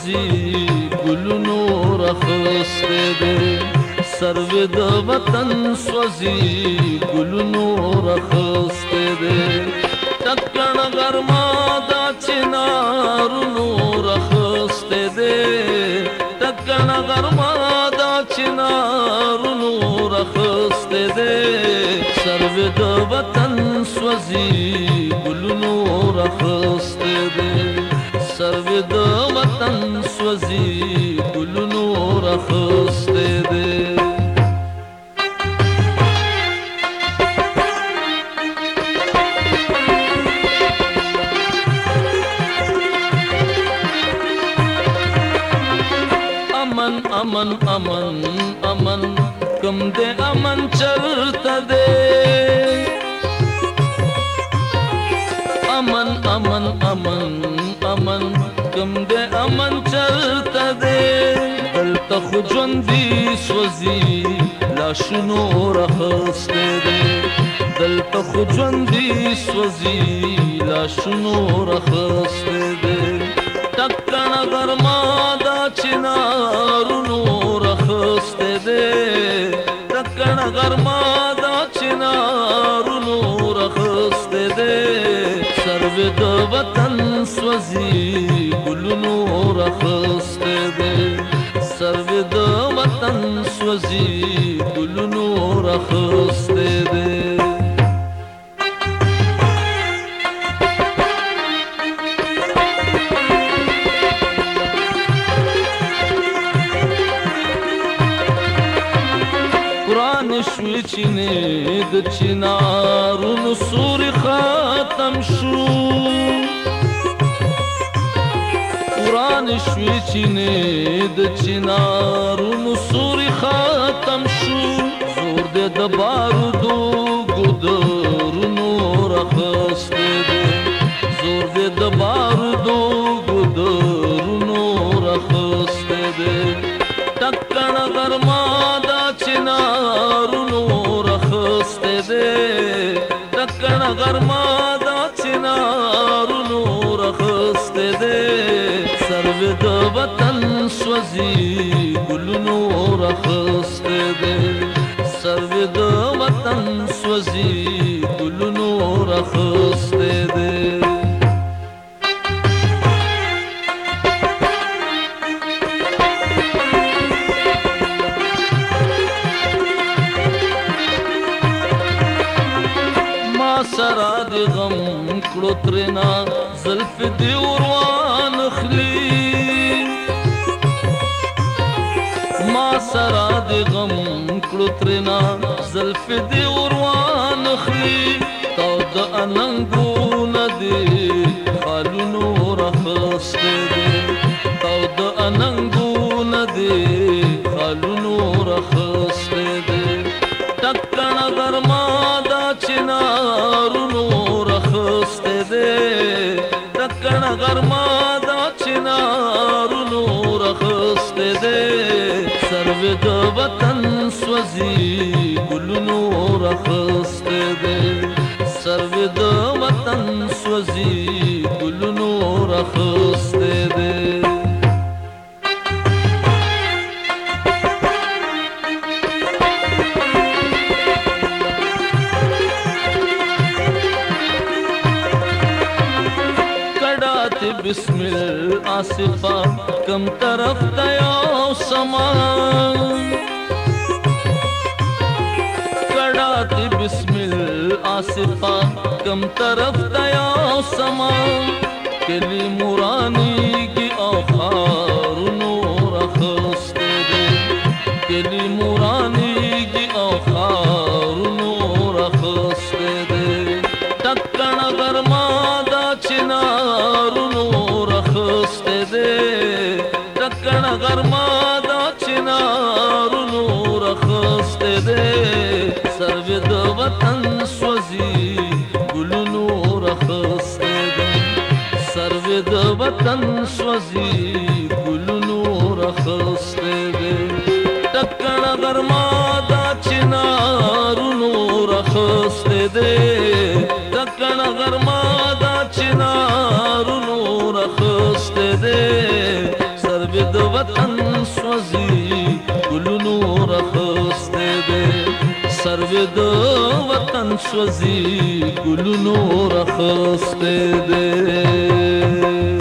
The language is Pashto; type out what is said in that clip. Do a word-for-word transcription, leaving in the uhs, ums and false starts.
سوځي ګلونو راخسته دې سروې د وطن سوځي ګلونو راخسته دې ټکړ ګرما دا چنارونو راخسته دې ټکړ ګرما دا چنارونو راخسته دې سروې د وطن سوځي ګلونو راخسته دې سروې د وطن سوځي ګلونو راخسته دې امن امن امن امن کم دے امن چلتا دے امن امن امن امن کم دے امن چلتا دے دلتا خو ژوندي سوځي لاشونو راخسته دے دلتا خو ژوندي سوځي لاشونو راخسته دے ټکړ ګرما دا چنارونو راخسته دے ټکړ ګرما دا چنارونو راخسته دے سروې د وطن سوځي ګلونو راخسته دے سروې د وطن سوځي ګلونو راخسته دے شوی چینه د چنارونو سوري ختم شو وران شوی چینه د چنارونو سوري ختم شو زور د بارودو ګودرونو راخسته دې زور د بارودو ګودرونو راخسته دې ټکړ ګرما دا چنارونو راخسته دې ټکړ ګرما دا چنارونو راخسته دې سروې د وطن سوځي ګلونو راخسته دې سروې د وطن سوځي ګلونو راخسته دې سرا دی غم کړو ترنا زلف دی وروان خلی ما سرا دی غم کړو ترنا زلف دی وروان خلی تو د اننګو ندی خالونو راخسته دې تو د اننګو ندی خالونو راخسته دې ټکړ ګرما دا چنارونو راخسته دې ټکړ ګرما دا چنارونو راخسته دې سروې د وطن سوځي ګلونو راخسته دې سروې د وطن سوځي ګلونو راخسته دې بسم الآصفة کم طرف دیو سما کڑاتی بسم الآصفة کم طرف دیو سما کلی مورانی کی آخارونو راخسته دے کلی مورانی کی آخارونو راخسته دے ټکړ ګرما دا چنارونو راخسته دې ټکړ ګرما دا چنارونو راخسته دې سروې د وطن سوځي ګلونو راخسته دې سروې د وطن سوځي ګلونو راخسته دې ټکړ ګرما دا چنارونو راخسته دې ټکړ ګرما دا چنارونو راخسته دې سر سوځي ګلونو راخسته دې سروې د وطن سوځي ګلونو راخسته دې